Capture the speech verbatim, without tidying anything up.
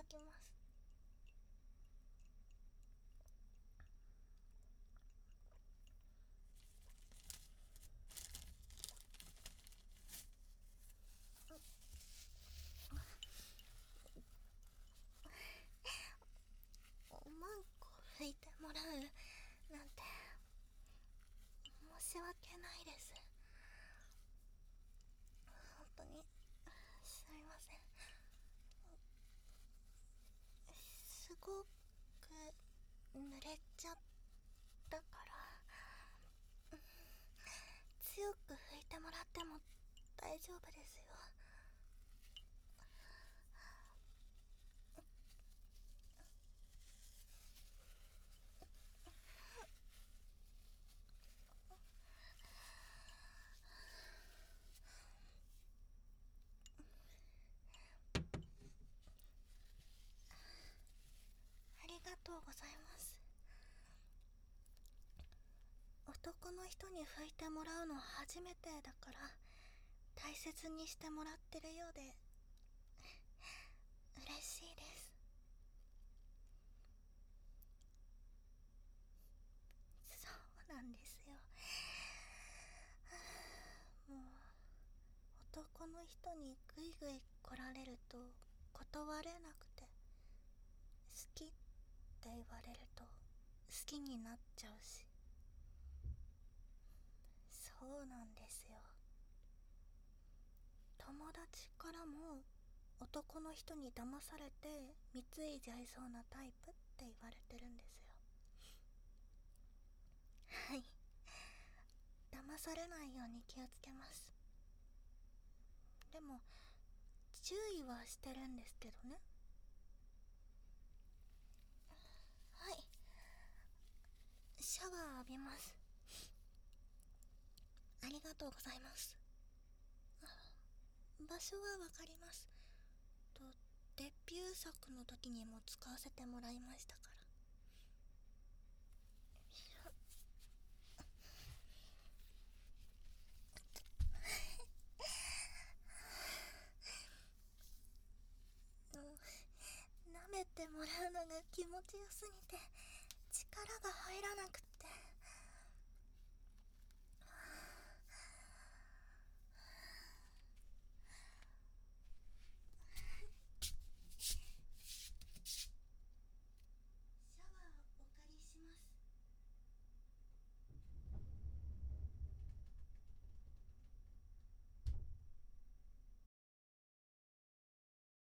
きます。おまんこ拭いてもらうなんて申し訳ないです。本当にすみません。すごく濡れちゃったから強く拭いてもらっても大丈夫ですよ。ありがとうございます。男の人に拭いてもらうの初めてだから大切にしてもらってるようで嬉しいです。そうなんですよ。もう男の人にグイグイ来られると断れなくて、好きって言われると好きになっちゃうし。そうなんですよ。友達からも男の人に騙されて貢いじゃいそうなタイプって言われてるんですよ。はい、騙されないように気をつけます。でも注意はしてるんですけどね。はい、シャワー浴びます。ありがとうございます。場所はわかります。とデビュー作の時にも使わせてもらいましたから。舐めてもらうのが気持ちよすぎて力が入らなく